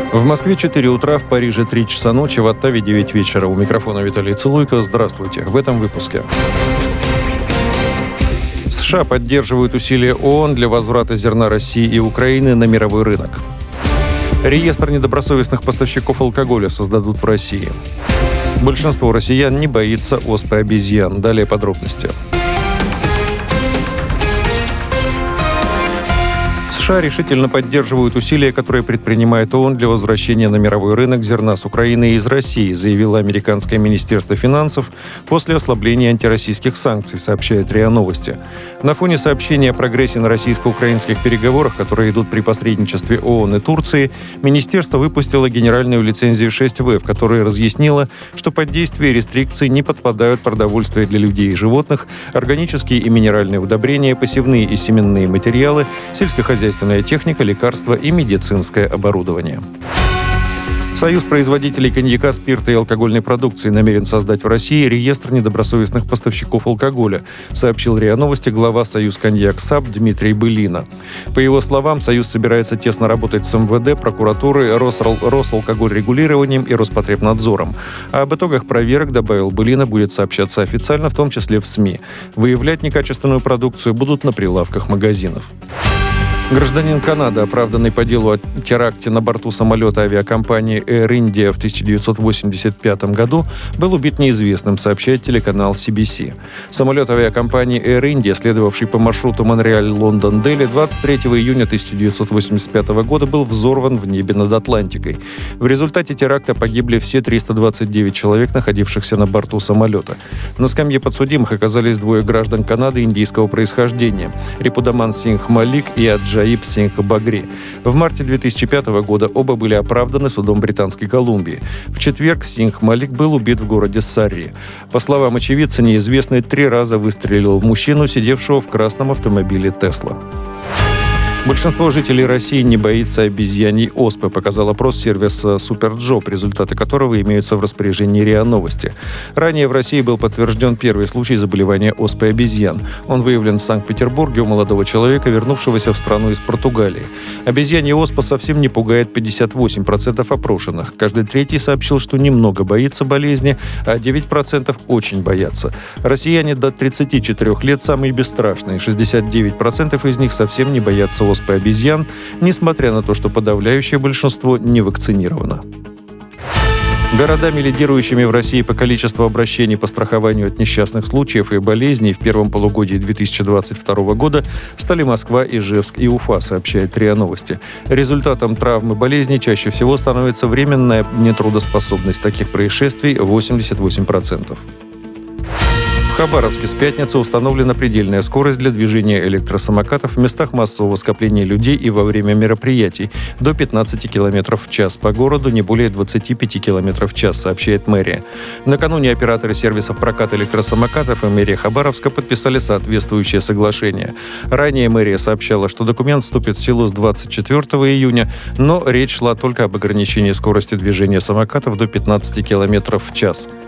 В Москве 4 утра, в Париже 3 часа ночи, в Оттаве 9 вечера. У микрофона Виталий Цилуйко. Здравствуйте. В этом выпуске. США поддерживают усилия ООН для возврата зерна России и Украины на мировой рынок. Реестр недобросовестных поставщиков алкоголя создадут в России. Большинство россиян не боится оспы обезьян. Далее подробности. США решительно поддерживают усилия, которые предпринимает ООН для возвращения на мировой рынок зерна с Украины и из России, заявило американское министерство финансов после ослабления антироссийских санкций, сообщает РИА Новости. На фоне сообщения о прогрессе на российско-украинских переговорах, которые идут при посредничестве ООН и Турции, министерство выпустило генеральную лицензию 6В, в которой разъяснило, что под действие рестрикций не подпадают продовольствие для людей и животных, органические и минеральные удобрения, посевные и семенные материалы, сельскохозяйственная техника, лекарства и медицинское оборудование. Союз производителей коньяка, спирта и алкогольной продукции намерен создать в России реестр недобросовестных поставщиков алкоголя, сообщил РИА Новости глава Союз коньяк САП Дмитрий Былина. По его словам, Союз собирается тесно работать с МВД, прокуратурой, Росалкогольрегулированием и Роспотребнадзором. А об итогах проверок, добавил Былина, будет сообщаться официально, в том числе в СМИ. Выявлять некачественную продукцию будут на прилавках магазинов. Гражданин Канады, оправданный по делу о теракте на борту самолета авиакомпании Air India в 1985 году, был убит неизвестным, сообщает телеканал CBC. Самолет авиакомпании Air India, следовавший по маршруту Монреаль-Лондон-Дели, 23 июня 1985 года был взорван в небе над Атлантикой. В результате теракта погибли все 329 человек, находившихся на борту самолета. На скамье подсудимых оказались двое граждан Канады индийского происхождения – Рипудаман Сингх Малик и Аджаиб Сингх Багри. В марте 2005 года оба были оправданы судом Британской Колумбии. В четверг Сингх Малик был убит в городе Сарри. По словам очевидца, неизвестный 3 раза выстрелил в мужчину, сидевшего в красном автомобиле «Тесла». Большинство жителей России не боится обезьяньей оспы, показал опрос сервиса Суперджоп, результаты которого имеются в распоряжении РИА Новости. Ранее в России был подтвержден первый случай заболевания оспой обезьян. Он выявлен в Санкт-Петербурге у молодого человека, вернувшегося в страну из Португалии. Обезьянья оспа совсем не пугает 58% опрошенных. Каждый третий сообщил, что немного боится болезни, а 9% очень боятся. Россияне до 34 лет самые бесстрашные. 69% из них совсем не боятся оспы обезьян, несмотря на то, что подавляющее большинство не вакцинировано. Городами, лидирующими в России по количеству обращений по страхованию от несчастных случаев и болезней в первом полугодии 2022 года стали Москва, Ижевск и Уфа, сообщает РИА Новости. Результатом травм и болезней чаще всего становится временная нетрудоспособность. Таких происшествий 88%. В Хабаровске с пятницы установлена предельная скорость для движения электросамокатов в местах массового скопления людей и во время мероприятий до 15 км в час. По городу не более 25 км в час, сообщает мэрия. Накануне операторы сервисов проката электросамокатов и мэрия Хабаровска подписали соответствующее соглашение. Ранее мэрия сообщала, что документ вступит в силу с 24 июня, но речь шла только об ограничении скорости движения самокатов до 15 км в час.